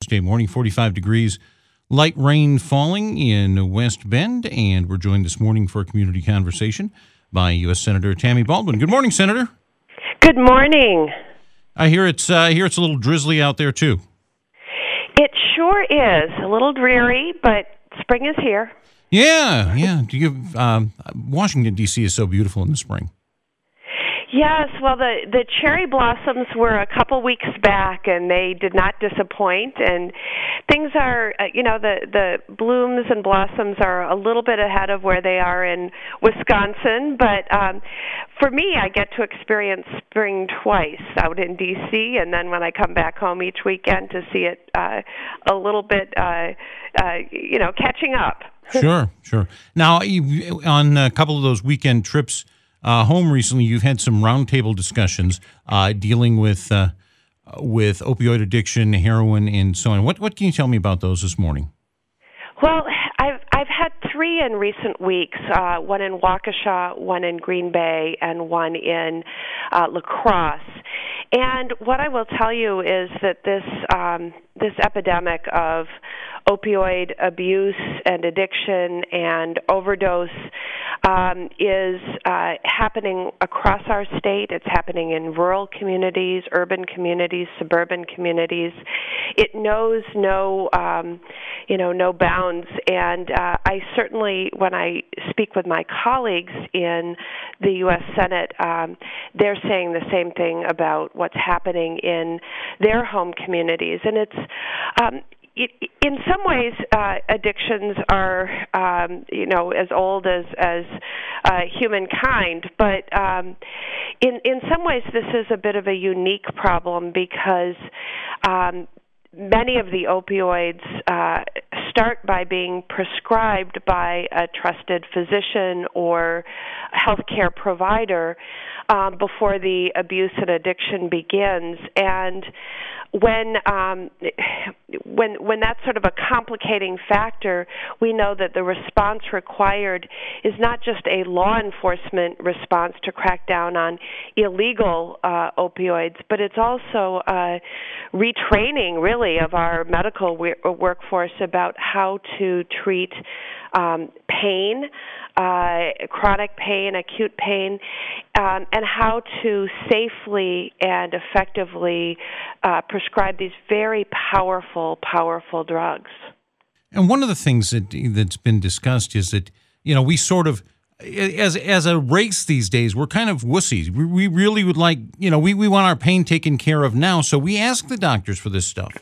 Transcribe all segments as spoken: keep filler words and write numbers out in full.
Tuesday morning, forty-five degrees, light rain falling in West Bend, and we're joined this morning for a community conversation by U S Senator Tammy Baldwin. Good morning, Senator. Good morning. I hear it's uh, I hear it's a little drizzly out there too. It sure is a little dreary, but spring is here. Yeah, yeah. Do you, um, Washington D C is so beautiful in the spring. Yes, well, the, the cherry blossoms were a couple weeks back, and they did not disappoint. And things are, uh, you know, the, the blooms and blossoms are a little bit ahead of where they are in Wisconsin. But um, for me, I get to experience spring twice, out in D C, and then when I come back home each weekend to see it uh, a little bit, uh, uh, you know, catching up. Sure, sure. Now, you, on a couple of those weekend trips Uh, home recently, you've had some roundtable discussions uh, dealing with uh, with opioid addiction, heroin, and so on. What what can you tell me about those this morning? Well, I've I've had three in recent weeks. Uh, one in Waukesha, one in Green Bay, and one in uh, La Crosse. And what I will tell you is that this um, this epidemic of opioid abuse and addiction and overdose um, is uh, happening across our state. It's happening in rural communities, urban communities, suburban communities. It knows no, um, you know, no bounds. And uh, I certainly, when I speak with my colleagues in the U S Senate, um, they're saying the same thing about what's happening in their home communities. And it's um, It, in some ways, uh, addictions are, um, you know, as old as as uh, humankind. But um, in in some ways, this is a bit of a unique problem because um, many of the opioids uh, start by being prescribed by a trusted physician or healthcare provider um, before the abuse and addiction begins. And when um, when when that's sort of a complicating factor, we know that the response required is not just a law enforcement response to crack down on illegal uh, opioids, but it's also uh, retraining, really, of our medical we- workforce about how to treat um, pain, uh, chronic pain, acute pain, um, and how to safely and effectively uh, prescribe these very powerful, powerful drugs. And one of the things that that's been discussed is that, you know, we sort of, as as a race these days, we're kind of wussies. We, we really would like, you know, we, we want our pain taken care of now, so we ask the doctors for this stuff.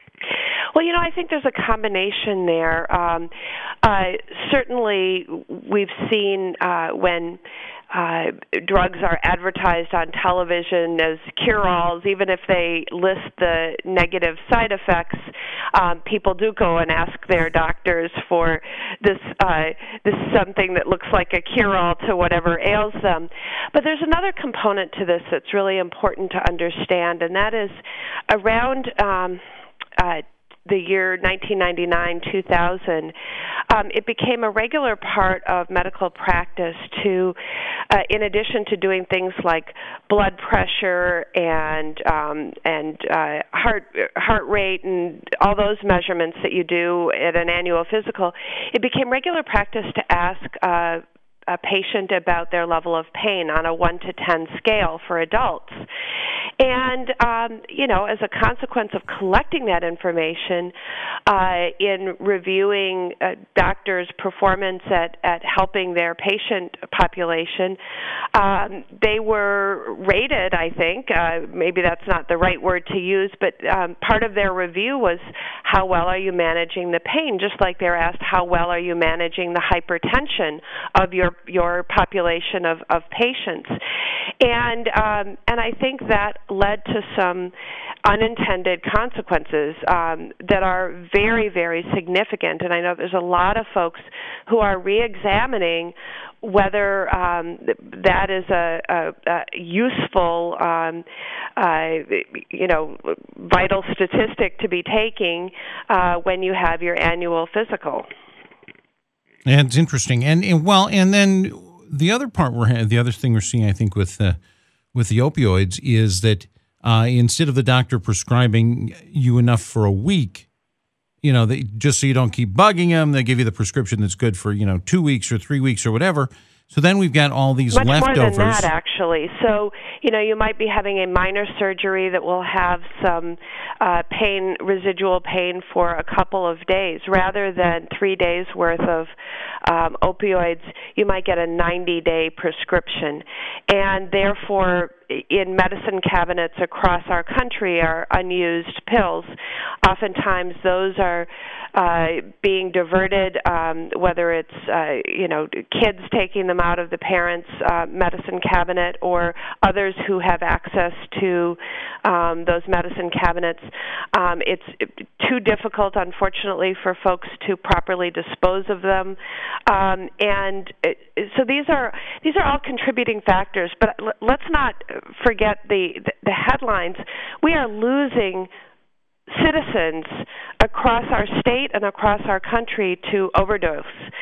Well, you know, I think there's a combination there. Um, uh, certainly, we've seen uh, when uh, drugs are advertised on television as cure-alls, even if they list the negative side effects, um, people do go and ask their doctors for this. Uh, this is something that looks like a cure-all to whatever ails them. But there's another component to this that's really important to understand, and that is around Um, uh, the year nineteen ninety-nine, two thousand, um, it became a regular part of medical practice to, uh, in addition to doing things like blood pressure and um, and uh, heart heart rate and all those measurements that you do at an annual physical, it became regular practice to ask uh, a patient about their level of pain on a one to ten scale for adults. And, um, you know, as a consequence of collecting that information, uh, in reviewing uh, doctors' performance at, at helping their patient population, um, they were rated, I think, uh, maybe that's not the right word to use, but um, part of their review was how well are you managing the pain, just like they're asked how well are you managing the hypertension of your your population of, of patients. And um, and I think that led to some unintended consequences um, that are very, very significant. And I know there's a lot of folks who are re-examining whether um, that is a, a, a useful, um, uh, you know, vital statistic to be taking uh, when you have your annual physical. And it's interesting, and, and well, and then the other part we're the other thing we're seeing, I think, with uh, with the opioids is that uh, instead of the doctor prescribing you enough for a week, you know, they, just so you don't keep bugging them, they give you the prescription that's good for, you know, two weeks or three weeks or whatever. So then we've got all these Much leftovers. more than that, actually. So, you know, you might be having a minor surgery that will have some uh, pain, residual pain for a couple of days. Rather than three days worth of um, opioids, you might get a ninety-day prescription. And therefore, in medicine cabinets across our country are unused pills. Oftentimes those are uh, being diverted, um, whether it's, uh, you know, kids taking them out of the parents' uh, medicine cabinet or others who have access to um, those medicine cabinets. Um, it's too difficult, unfortunately, for folks to properly dispose of them. Um, and it, so these are these are all contributing factors, but l- let's not forget the, the the headlines. We are losing citizens across our state and across our country to overdose,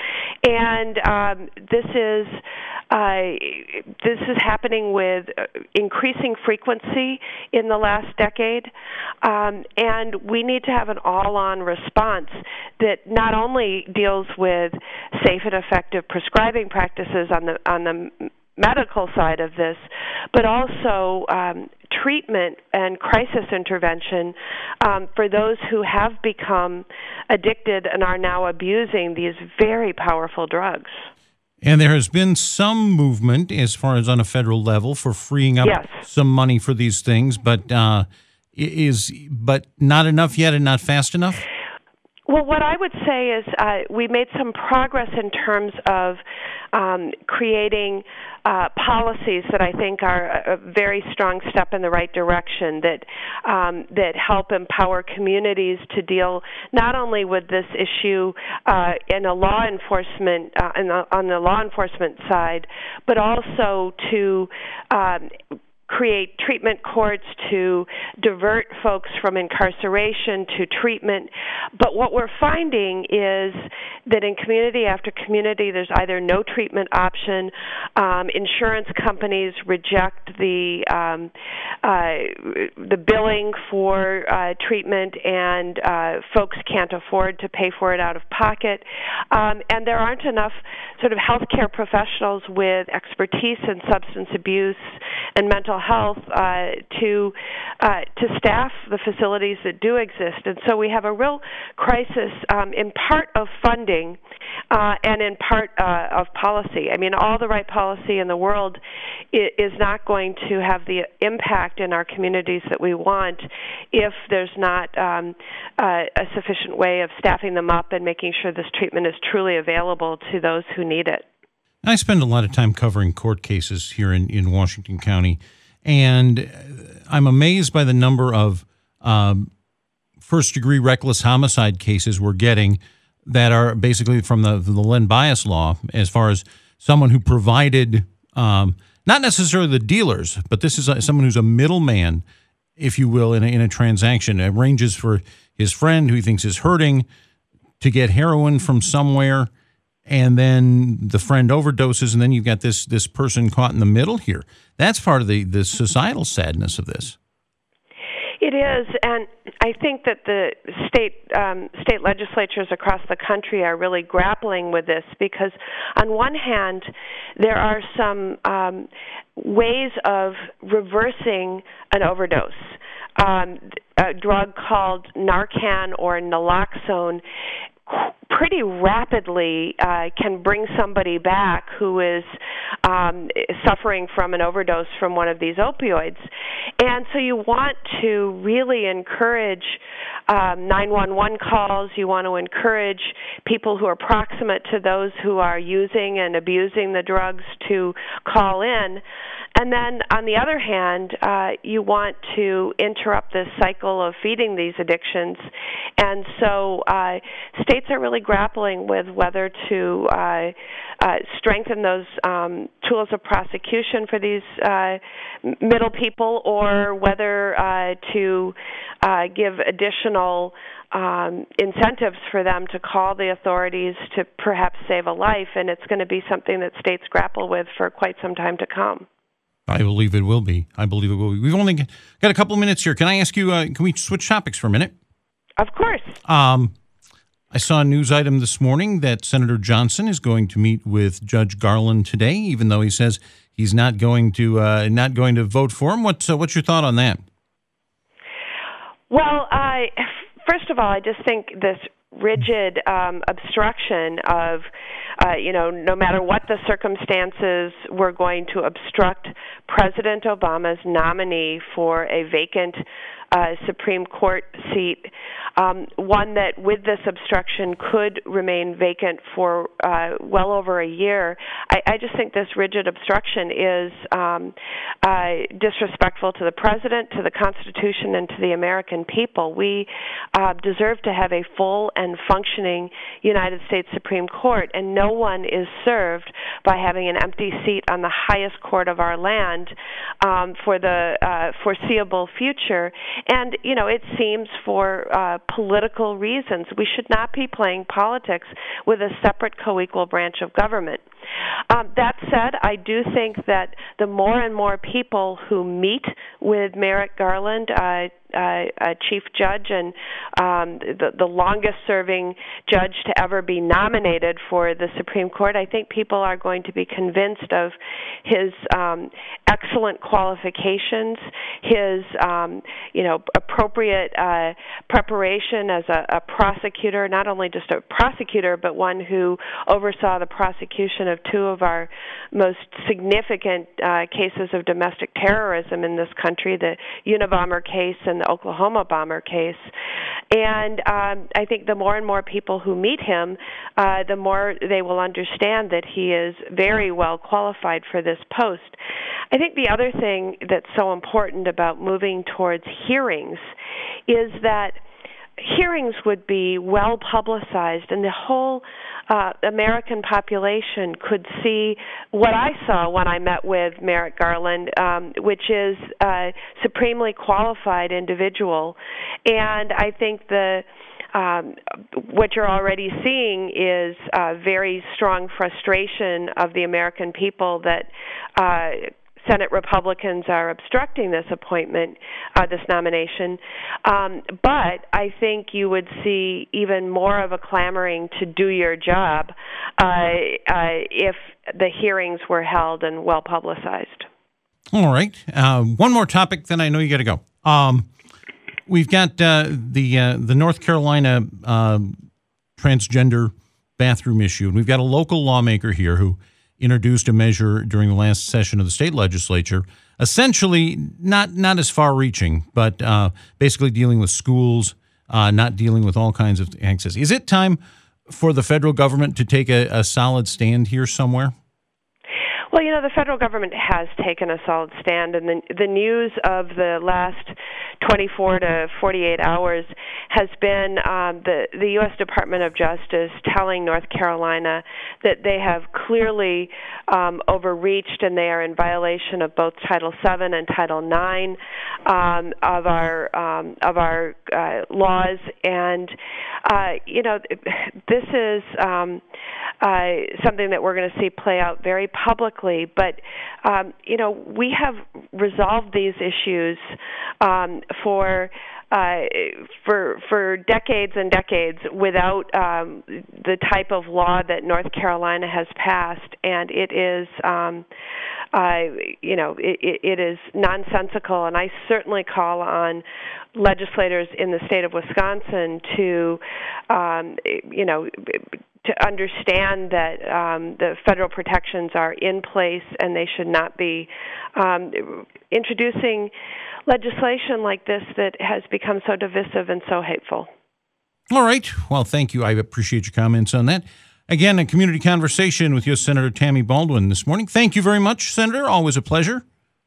and um, this is uh, this is happening with increasing frequency in the last decade, um, and we need to have an all-on response that not only deals with safe and effective prescribing practices on the on the medical side of this, but also um, treatment and crisis intervention um, for those who have become addicted and are now abusing these very powerful drugs. And there has been some movement as far as on a federal level for freeing up yes. some money for these things, but uh, is but not enough yet and not fast enough? Well, what I would say is uh, we made some progress in terms of um, creating uh, policies that I think are a very strong step in the right direction that um, that help empower communities to deal not only with this issue uh, in a law enforcement uh, in the, on the law enforcement side, but also to um, create treatment courts to divert folks from incarceration to treatment. But what we're finding is that in community after community, there's either no treatment option, um, insurance companies reject the um, uh, the billing for uh, treatment, and uh, folks can't afford to pay for it out of pocket. Um, and there aren't enough sort of healthcare professionals with expertise in substance abuse and mental health uh, to uh, to staff the facilities that do exist, and so we have a real crisis um, in part of funding uh, and in part uh, of policy. I mean, all the right policy in the world is not going to have the impact in our communities that we want if there's not um, uh, a sufficient way of staffing them up and making sure this treatment is truly available to those who need it. I spend a lot of time covering court cases here in, in Washington County, and I'm amazed by the number of um, first-degree reckless homicide cases we're getting that are basically from the, the Len Bias law, as far as someone who provided, um, not necessarily the dealers, but this is a, someone who's a middleman, if you will, in a, in a transaction. It arranges for his friend who he thinks is hurting to get heroin from somewhere, and then the friend overdoses, and then you've got this this person caught in the middle here. That's part of the, the societal sadness of this. It is, and I think that the state um, state legislatures across the country are really grappling with this because, on one hand, there are some um, ways of reversing an overdose. Um, a drug called Narcan or naloxone pretty rapidly uh, can bring somebody back who is um, suffering from an overdose from one of these opioids. And so you want to really encourage um, nine one one calls. You want to encourage people who are proximate to those who are using and abusing the drugs to call in. And then, on the other hand, uh, you want to interrupt this cycle of feeding these addictions. And so uh, states are really grappling with whether to uh, uh, strengthen those um, tools of prosecution for these uh, middle people, or whether uh, to uh, give additional Um, incentives for them to call the authorities to perhaps save a life. And it's going to be something that states grapple with for quite some time to come. I believe it will be. I believe it will be. We've only got a couple of minutes here. Can I ask you, uh, can we switch topics for a minute? Of course. Um, I saw a news item this morning that Senator Johnson is going to meet with Judge Garland today, even though he says he's not going to uh, not going to vote for him. What's uh, what's your thought on that? Well, I first of all, I just think this rigid um, obstruction of, uh, you know, no matter what the circumstances, we're going to obstruct President Obama's nominee for a vacant uh, Supreme Court seat, um, one that with this obstruction could remain vacant for uh, well over a year. I, I just think this rigid obstruction is um, uh, disrespectful to the President, to the Constitution, and to the American people. We uh, deserve to have a full and functioning United States Supreme Court, and no one is served by having an empty seat on the highest court of our land um, for the uh, foreseeable future. And, you know, it seems for uh, political reasons. We should not be playing politics with a separate co-equal branch of government. Um, that said, I do think that the more and more people who meet with Merrick Garland, uh, uh, a chief judge and um, the, the longest-serving judge to ever be nominated for the Supreme Court, I think people are going to be convinced of his um, excellent qualifications, his um, you know appropriate uh, preparation as a, a prosecutor, not only just a prosecutor, but one who oversaw the prosecution of two of our most significant uh, cases of domestic terrorism in this country, the Unabomber case and the Oklahoma bomber case. And um, I think the more and more people who meet him, uh, the more they will understand that he is very well qualified for this post. I think the other thing that's so important about moving towards hearings is that hearings would be well publicized, and the whole uh, American population could see what I saw when I met with Merrick Garland, um, which is a supremely qualified individual. And I think the Um, what you're already seeing is uh, very strong frustration of the American people that uh, Senate Republicans are obstructing this appointment, uh, this nomination. Um, but I think you would see even more of a clamoring to do your job uh, uh, if the hearings were held and well publicized. All right. Uh, one more topic, then I know you got to go. Um, we've got uh, the uh, the North Carolina uh, transgender bathroom issue, and we've got a local lawmaker here who introduced a measure during the last session of the state legislature, essentially not not as far-reaching, but uh, basically dealing with schools, uh, not dealing with all kinds of access. Is it time for the federal government to take a, a solid stand here somewhere? Well, you know, the federal government has taken a solid stand, and the, the news of the last twenty-four to forty-eight hours has been um, the, the U S Department of Justice telling North Carolina that they have clearly um, overreached and they are in violation of both Title seven and Title nine um, of our um, of our uh, laws. And, uh, you know, this is um, uh, something that we're going to see play out very publicly. But, um, you know, we have resolved these issues um, for uh, for for decades and decades without um, the type of law that North Carolina has passed, and it is, um, uh, you know, it, it is nonsensical. And I certainly call on legislators in the state of Wisconsin to, um, you know, to understand that um, the federal protections are in place and they should not be um, introducing legislation like this that has become so divisive and so hateful. All right. Well, thank you. I appreciate your comments on that. Again, a community conversation with U S Senator Tammy Baldwin this morning. Thank you very much, Senator. Always a pleasure.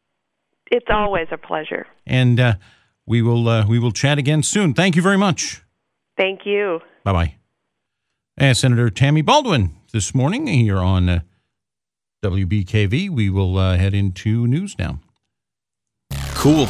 It's always a pleasure. And uh, we will uh, we will chat again soon. Thank you very much. Thank you. Bye-bye. And Senator Tammy Baldwin this morning here on uh, W B K V. We will uh, head into news now. Cool.